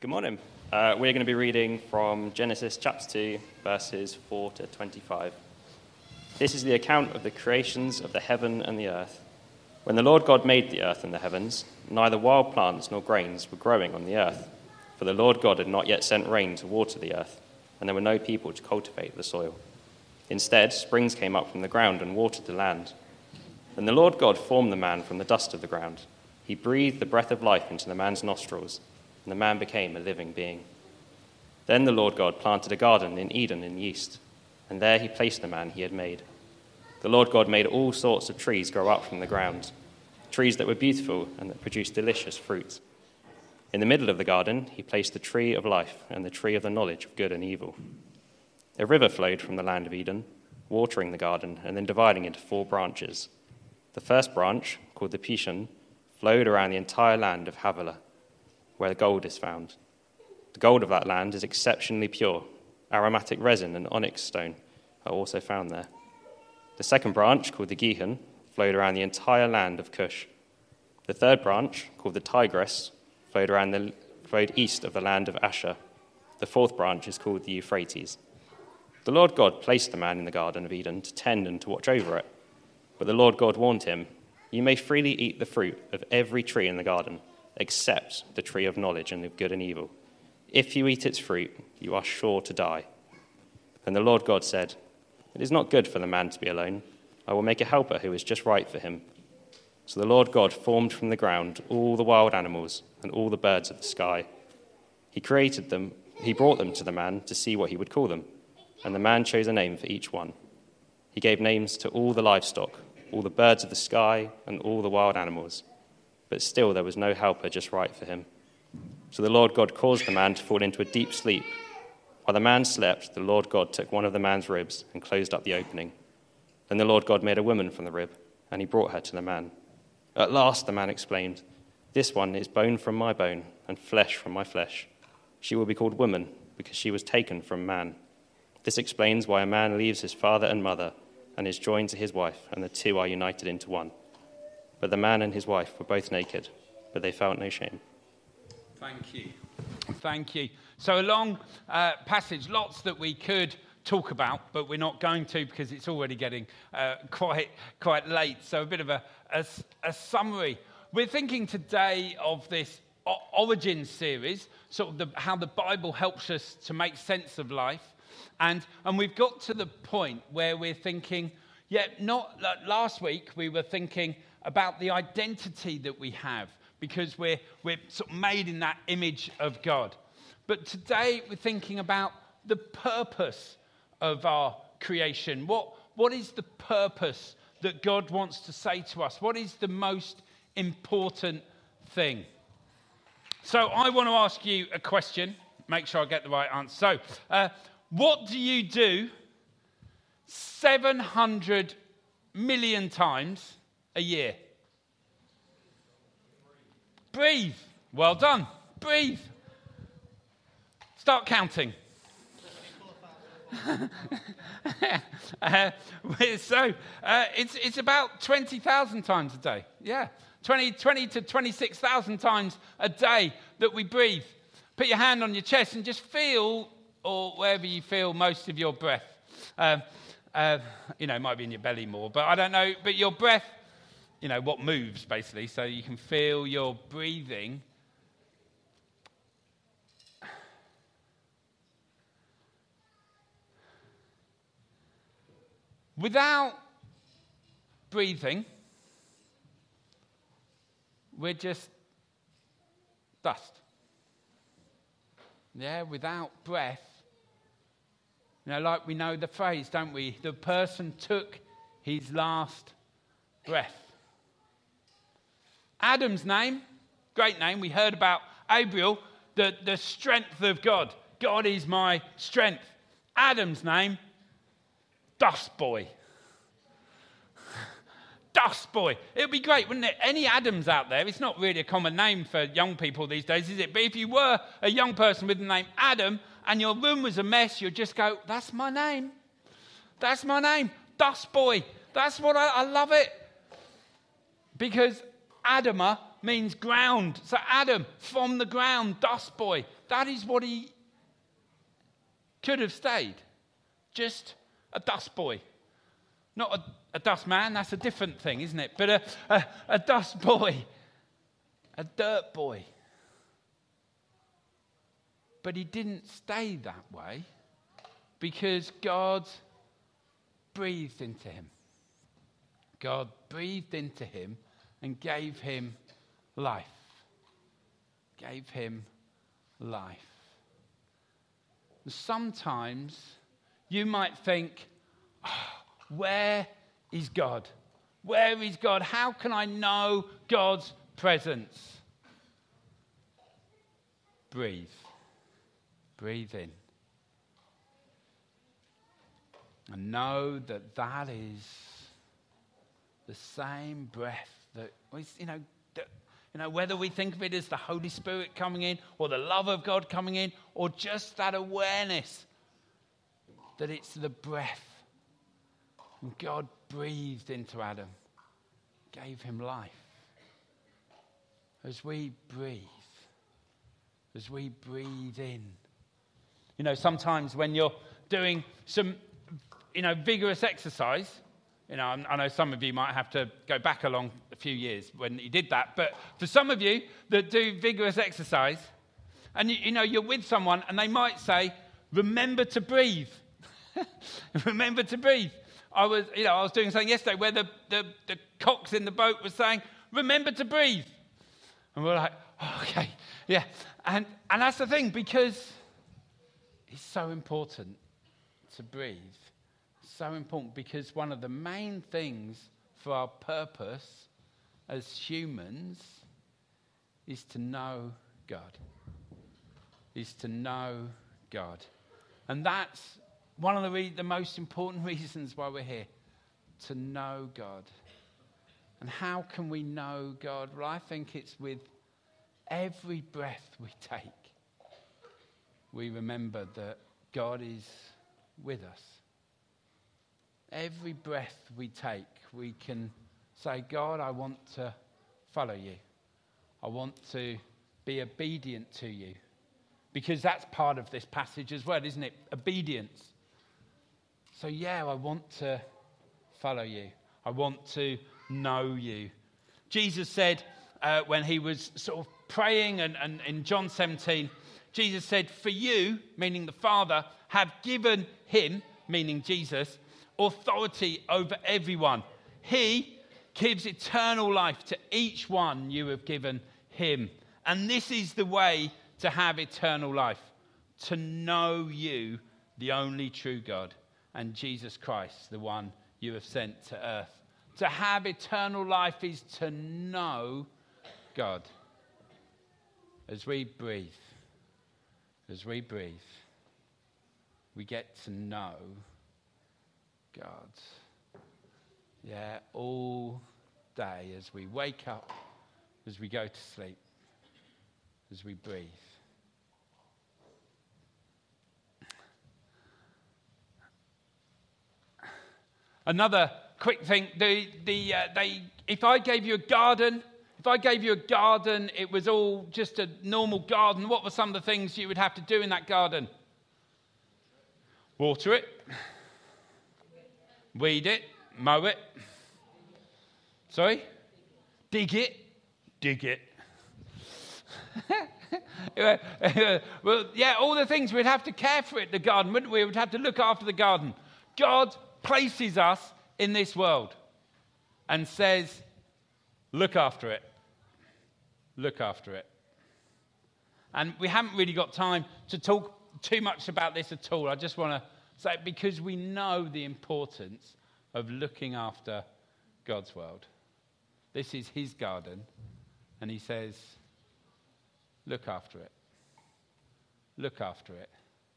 Good morning. We're going to be reading from Genesis chapter 2, verses 4 to 25. This is the account of the creations of the heaven and the earth. When the Lord God made the earth and the heavens, neither wild plants nor grains were growing on the earth, for the Lord God had not yet sent rain to water the earth, and there were no people to cultivate the soil. Instead, springs came up from the ground and watered the land. Then the Lord God formed the man from the dust of the ground. He breathed the breath of life into the man's nostrils, and the man became a living being. Then the Lord God planted a garden in Eden in the east, and there he placed the man he had made. The Lord God made all sorts of trees grow up from the ground, trees that were beautiful and that produced delicious fruit. In the middle of the garden, he placed the tree of life and the tree of the knowledge of good and evil. A river flowed from the land of Eden, watering the garden and then dividing into 4 branches. The first branch, called the Pishon, flowed around the entire land of Havilah, where gold is found. The gold of that land is exceptionally pure. Aromatic resin and onyx stone are also found there. The second branch, called the Gihon, flowed around the entire land of Cush. The third branch, called the Tigris, flowed east of the land of Asher. The fourth branch is called the Euphrates. The Lord God placed the man in the Garden of Eden to tend and to watch over it. But the Lord God warned him, "You may freely eat the fruit of every tree in the garden, except the tree of knowledge and of good and evil. If you eat its fruit, you are sure to die." And the Lord God said, "It is not good for the man to be alone. I will make a helper who is just right for him." So the Lord God formed from the ground all the wild animals and all the birds of the sky. He created them. He brought them to the man to see what he would call them, and the man chose a name for each one. He gave names to all the livestock, all the birds of the sky, and all the wild animals. But still there was no helper just right for him. So the Lord God caused the man to fall into a deep sleep. While the man slept, the Lord God took one of the man's ribs and closed up the opening. Then the Lord God made a woman from the rib, and he brought her to the man. At last, the man exclaimed, "This one is bone from my bone and flesh from my flesh. She will be called woman because she was taken from man." This explains why a man leaves his father and mother and is joined to his wife, and the two are united into one. But the man and his wife were both naked, but they felt no shame. Thank you. Thank you. So a long passage, lots that we could talk about, but we're not going to because it's already getting quite late. So a bit of a summary. We're thinking today of this Origins series, sort of how the Bible helps us to make sense of life. And we've got to the point where we're thinking, not like last week we were thinking about the identity that we have because we're sort of made in that image of God. But today we're thinking about the purpose of our creation. What is the purpose that God wants to say to us? What is the most important thing? So I want to ask you a question. Make sure I get the right answer. So, what do you do 700 million times a year? Breathe. Well done. Breathe. Start counting. It's about 20,000 times a day. Yeah, 20 to 26,000 times a day that we breathe. Put your hand on your chest and just feel, or wherever you feel most of your breath. It might be in your belly more, but I don't know. But your breath, what moves basically, so you can feel your breathing. Without breathing, we're just dust. Yeah, without breath, like we know the phrase, don't we? The person took his last breath. Adam's name, great name. We heard about Abiel, the strength of God. God is my strength. Adam's name, Dust Boy. Dust Boy. It would be great, wouldn't it? Any Adams out there? It's not really a common name for young people these days, is it? But if you were a young person with the name Adam and your room was a mess, you'd just go, "That's my name. That's my name. Dust Boy." That's what I love it. Because Adama means ground. So Adam, from the ground, dust boy. That is what he could have stayed. Just a dust boy. Not a dust man, that's a different thing, isn't it? But a dust boy. A dirt boy. But he didn't stay that way because God breathed into him. God breathed into him and gave him life. Gave him life. And sometimes you might think, where is God? Where is God? How can I know God's presence? Breathe. Breathe in. And know that that is the same breath that, whether we think of it as the Holy Spirit coming in or the love of God coming in or just that awareness that it's the breath. And God breathed into Adam, gave him life. As we breathe in. Sometimes when you're doing some, vigorous exercise, I know some of you might have to go back along a few years when you did that, but for some of you that do vigorous exercise, and you're with someone and they might say, remember to breathe. Remember to breathe. I was doing something yesterday where the cocks in the boat was saying, remember to breathe. And we're like, oh, okay, yeah. And that's the thing, because it's so important to breathe. So important, because one of the main things for our purpose as humans is to know God. Is to know God. And that's one of the most important reasons why we're here. To know God. And how can we know God? Well, I think it's with every breath we take. We remember that God is with us. Every breath we take, we can say, God, I want to follow you. I want to be obedient to you. Because that's part of this passage as well, isn't it? Obedience. So yeah, I want to follow you. I want to know you. Jesus said when he was sort of praying and in John 17, Jesus said, for you, meaning the Father, have given him, meaning Jesus, authority over everyone. He gives eternal life to each one you have given him. And this is the way to have eternal life, to know you, the only true God, and Jesus Christ, the one you have sent to earth. To have eternal life is to know God. As we breathe, we get to know God. Yeah, all day as we wake up, as we go to sleep, as we breathe. Another quick thing, if I gave you a garden, it was all just a normal garden, what were some of the things you would have to do in that garden? Water it, weed it, mow it. Sorry? Dig it. Well, yeah, all the things we'd have to care for it, the garden, wouldn't we? We'd have to look after the garden. God places us in this world and says, look after it. Look after it. And we haven't really got time to talk too much about this at all. I just want to say, because we know the importance of looking after God's world. This is his garden, and he says, look after it. Look after it.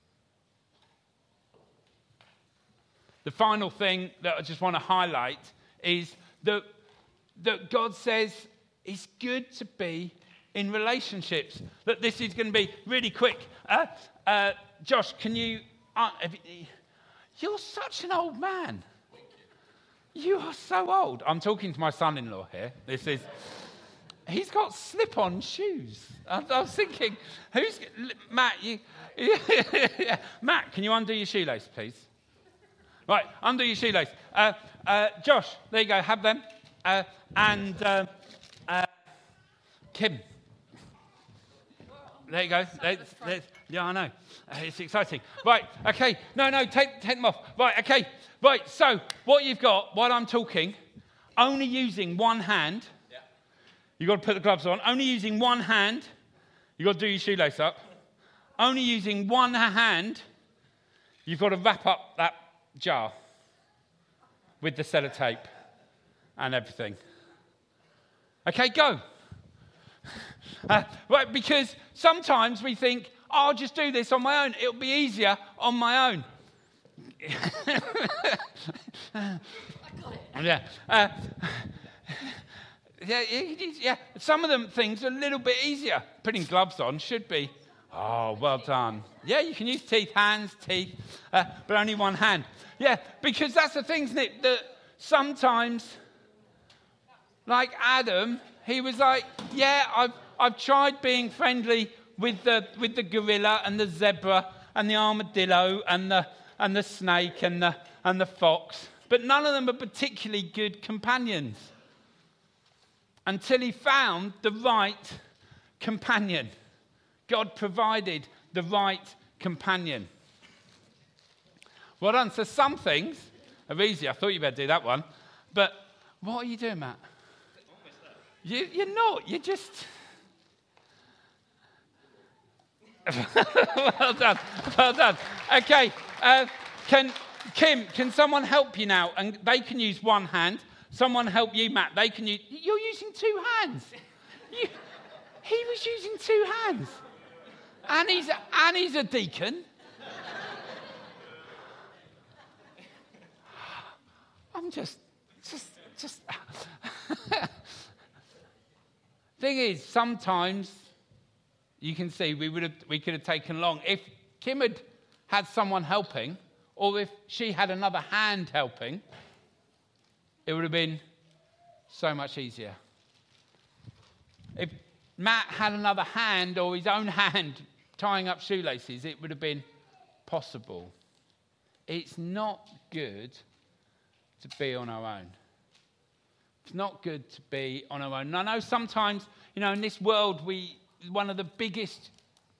The final thing that I just want to highlight is that God says it's good to be in relationships. That this is going to be really quick. Josh, can you... you're such an old man. You are so old. I'm talking to my son-in-law here. he's got slip-on shoes. I was thinking, Matt, Matt, can you undo your shoelace, please? Right, undo your shoelace. Josh, there you go, have them. And Kim. There you go. Yeah, I know. It's exciting. Right, okay. No, take them off. Right, okay. Right, so what you've got while I'm talking, only using one hand, you've got to put the gloves on. Only using one hand, you've got to do your shoelace up. Only using one hand, you've got to wrap up that jar with the sellotape and everything. Okay, go. Right, because sometimes we think, I'll just do this on my own. It'll be easier on my own. I got it. Yeah. Some of them things are a little bit easier. Putting gloves on should be. Oh, well done. Yeah, you can use hands, teeth, but only one hand. Yeah, because that's the thing, isn't it? That sometimes, like Adam, he was like, yeah, I've tried being friendly with the gorilla and the zebra and the armadillo and the snake and the fox, but none of them are particularly good companions. Until he found the right companion. God provided the right companion. Well done. So some things are easy. I thought you better do that one. But what are you doing, Matt? You're not. You're just... Well done. Well done. Okay. Can someone help you now? And they can use one hand. Someone help you, Matt. They can use... You're using two hands. He was using two hands. And he's a deacon. I'm just... Thing is, sometimes you can see we could have taken long. If Kim had someone helping, or if she had another hand helping, it would have been so much easier. If Matt had another hand or his own hand tying up shoelaces, it would have been possible. It's not good to be on our own. It's not good to be on our own. And I know sometimes, in this world, one of the biggest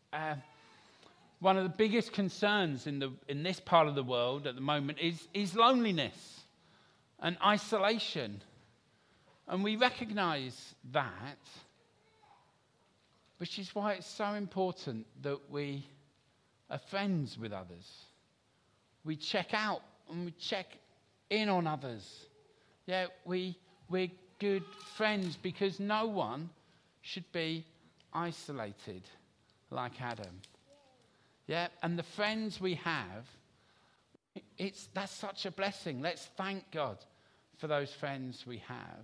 concerns in this part of the world at the moment is loneliness and isolation. And we recognize that, which is why it's so important that we are friends with others. We check out and we check in on others. Yeah, we're good friends because no one should be isolated like Adam. Yeah, and the friends we have, that's such a blessing. Let's thank God for those friends we have.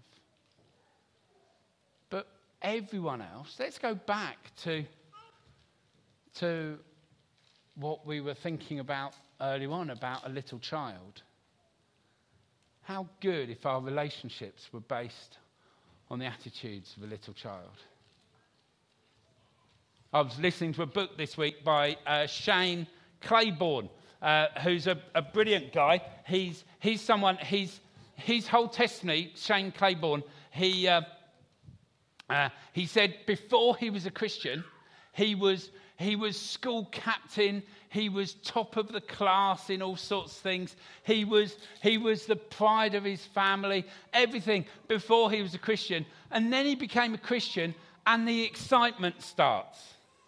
But everyone else, let's go back to what we were thinking about earlier on about a little child. How good if our relationships were based on the attitudes of a little child. I was listening to a book this week by Shane Claiborne, who's a brilliant guy. He's someone, his whole testimony, Shane Claiborne, he said before he was a Christian, he was school captain, he was top of the class in all sorts of things. He was the pride of his family, everything before he was a Christian. And then he became a Christian and the excitement starts.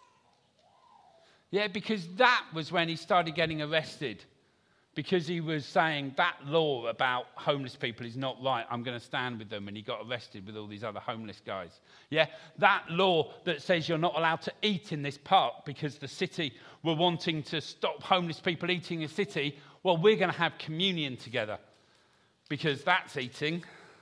Yeah, because that was when he started getting arrested. Because he was saying that law about homeless people is not right. I'm going to stand with them. And he got arrested with all these other homeless guys. Yeah, that law that says you're not allowed to eat in this park because the city were wanting to stop homeless people eating in the city. Well, we're going to have communion together because that's eating.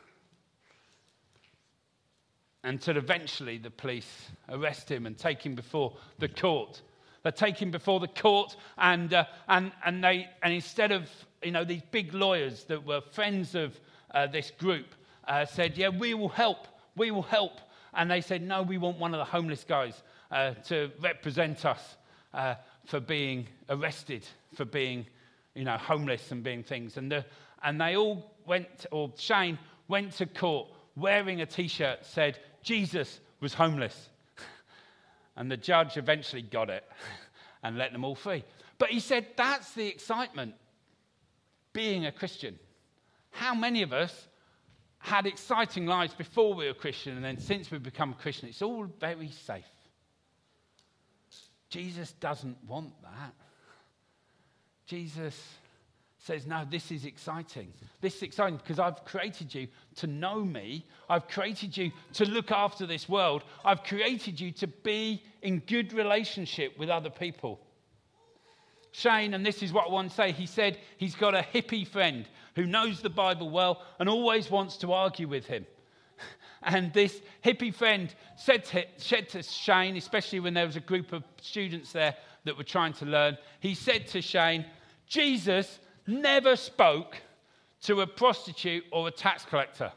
Until eventually the police arrest him and take him before the court. They take him before the court, and instead of these big lawyers that were friends of this group said, "Yeah, we will help," And they said, no, we want one of the homeless guys to represent us for being arrested, for being, homeless and being things. And they all went, or Shane went to court wearing a T-shirt that said, Jesus was homeless. And the judge eventually got it and let them all free. But he said, that's the excitement, being a Christian. How many of us had exciting lives before we were Christian, and then since we've become Christian, it's all very safe. Jesus doesn't want that. Jesus says, no, this is exciting. This is exciting because I've created you to know me. I've created you to look after this world. I've created you to be in good relationship with other people. Shane, and this is what I want to say, he said he's got a hippie friend who knows the Bible well and always wants to argue with him. And this hippie friend said to Shane, especially when there was a group of students there that were trying to learn, he said to Shane, Jesus never spoke to a prostitute or a tax collector.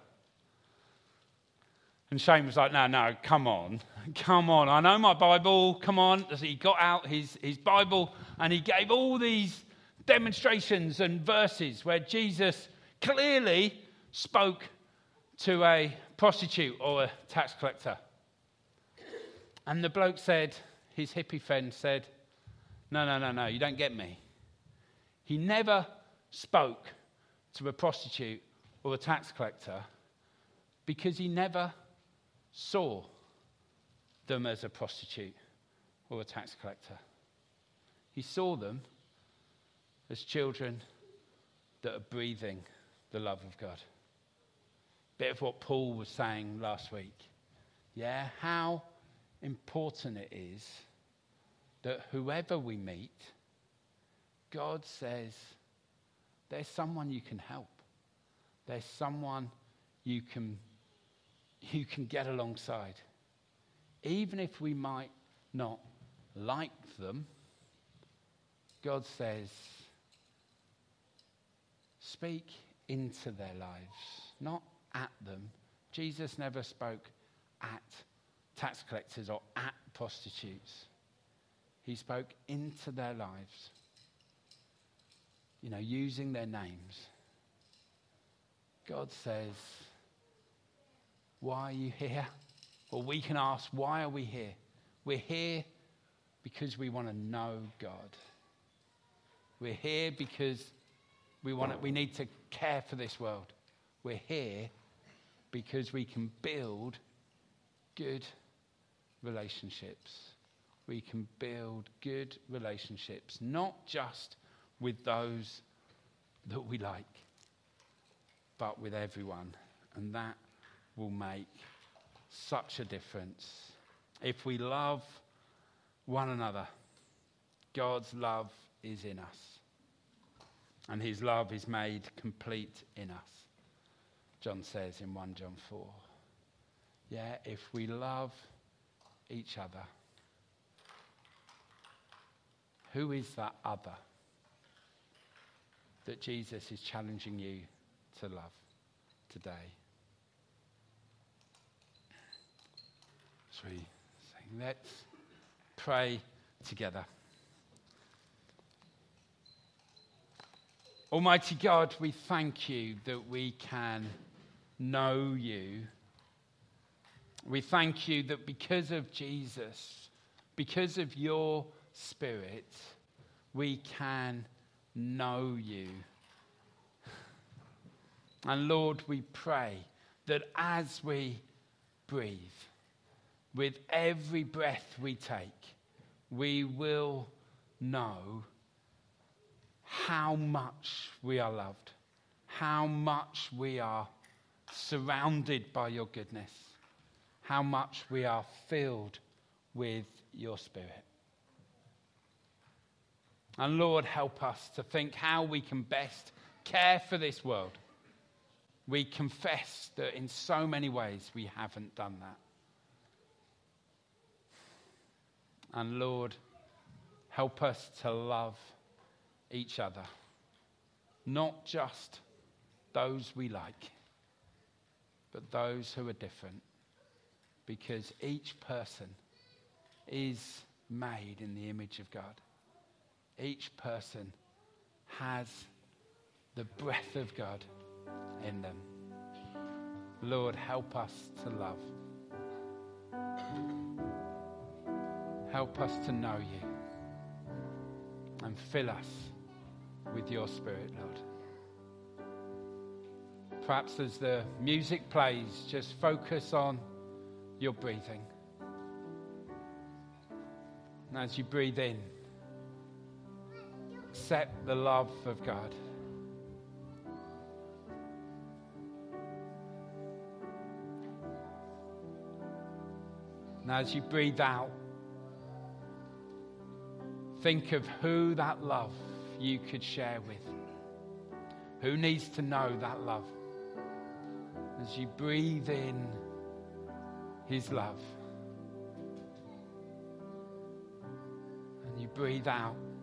And Shane was like, no, come on. I know my Bible, come on. So he got out his Bible and he gave all these demonstrations and verses where Jesus clearly spoke to a prostitute or a tax collector. And the bloke said, his hippie friend said, no, you don't get me. He never spoke to a prostitute or a tax collector because he never saw them as a prostitute or a tax collector. He saw them as children that are breathing the love of God. Bit of what Paul was saying last week. Yeah, how important it is that whoever we meet, God says, there's someone you can help. There's someone you can get alongside. Even if we might not like them, God says, speak into their lives, not at them. Jesus never spoke at tax collectors or at prostitutes. He spoke into their lives, using their names. God says, why are you here? Or we can ask, why are we here? We're here because we want to know God. We're here because we need to care for this world. We're here because we can build good relationships. We can build good relationships, not just with those that we like, but with everyone. And that will make such a difference. If we love one another, God's love is in us. And his love is made complete in us. John says in 1 John 4. Yeah, if we love each other, who is that other that Jesus is challenging you to love today? So we sing, let's pray together. Almighty God, we thank you that we can know you. We thank you that because of Jesus, because of your Spirit, we can know you. And Lord, we pray that as we breathe, with every breath we take, we will know how much we are loved, how much we are surrounded by your goodness, how much we are filled with your Spirit. And Lord, help us to think how we can best care for this world. We confess that in so many ways we haven't done that. And Lord, help us to love each other, not just those we like, but those who are different, because each person is made in the image of God. Each person has the breath of God in them. Lord, help us to love. Help us to know you. And fill us with your Spirit, Lord. Perhaps as the music plays, just focus on your breathing. And as you breathe in, accept the love of God. And as you breathe out, think of who that love you could share with. Who needs to know that love? As you breathe in his love and you breathe out